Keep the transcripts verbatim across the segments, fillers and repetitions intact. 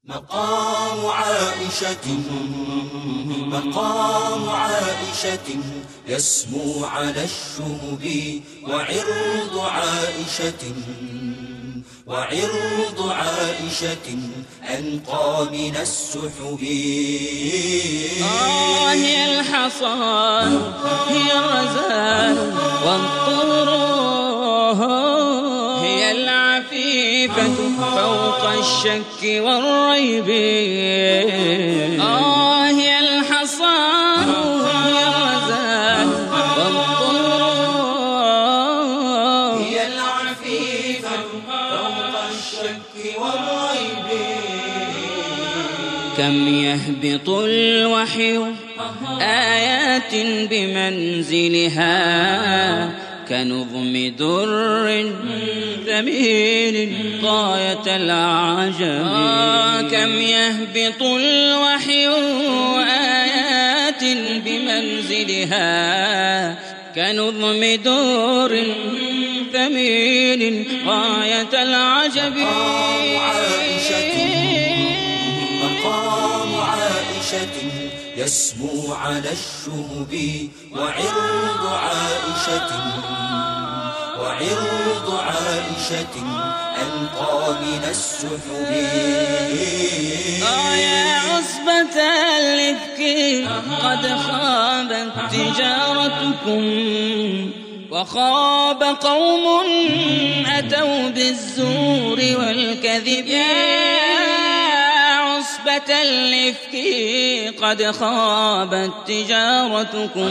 مقام عائشة مقام عائشة يسمو على الشهب وعرض عائشة وعرض عائشة أنقى من السحب. آه هي الحصان هي الرزان والطور، هي العفيفة فوق الشك والريب. آه هي الحصان هي الرزان والطور، هي العفيفة فوق الشك والريب. كم يهبط الوحي آيات بمنزلها كنظم در ثمين غاية العجب. آه كم يهبط الوحي آيات بمنزلها كنظم در ثمين غاية العجب. مقام عائشة مقام عائشة يسمو على الشهب وعرض عائشة وعرض عائشة أنقى من السحب. آه يا عصبة الإفك قد خابت تجارتكم وخاب قوم أتوا بالزور والكذب. عصبة الإفك قد خابت تجارتكم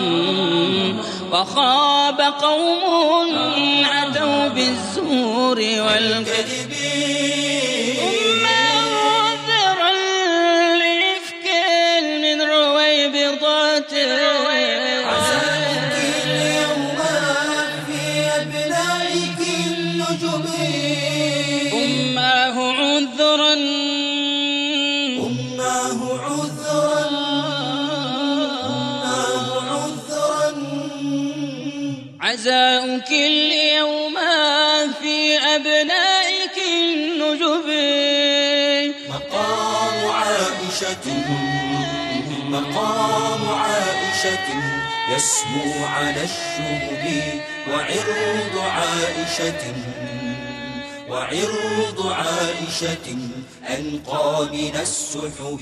وخاب قوم أتوا بالزور والكذب. أما عذرا لإفك من رويبضات عزاك اليوم في أبنائك النجب. أماه عذرا أماه عذرا أماه عذرا عزاؤك اليوم في أبنائك النجب. مقام عائشة مقام عائشة يسمو على الشهب وعرض عائشة وعرض عائشة أنقى من السحب.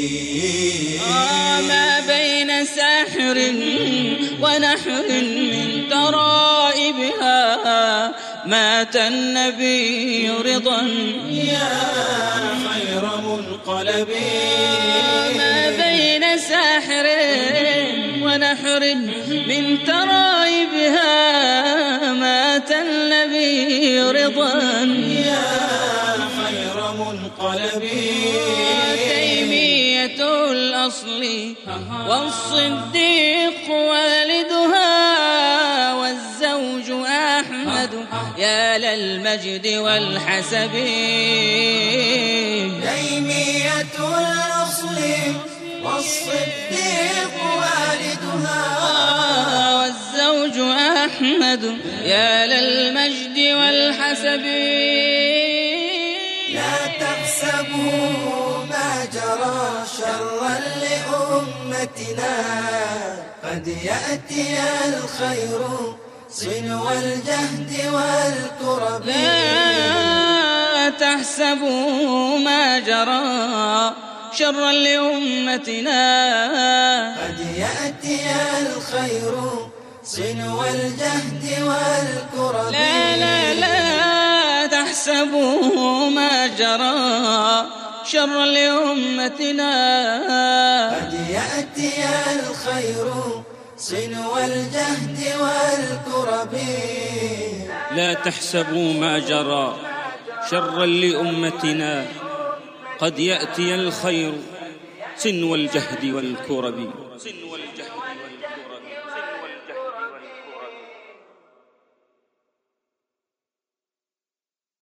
آه ما بين ساحر ونحر من ترائبها مات النبي رضا يا خير منقلب. ما بين ساحر ونحر من ترائبها مات النبي رضا يا خير منقلب. تيمية الأصل والصديق والدها والزوج أحمد يا للمجد والحسب. تيمية الأصل والصديق والدها والزوج أحمد يا للمجد والحسب. لا تحسبوا ما جرى شرا لأمتنا قد يأتي الخير صنو الجهد والكرب. لا تحسبوا ما جرى شرا لأمتنا قد يأتي الخير صنو الجهد والكرب. لا لا لا تحسبوا ما جرى شرا لأمتنا قد يأتي الخير صنو الجهد والكرب. لا تحسبوا ما جرى شرا لأمتنا قد يأتي الخير صنو الجهد والكرب.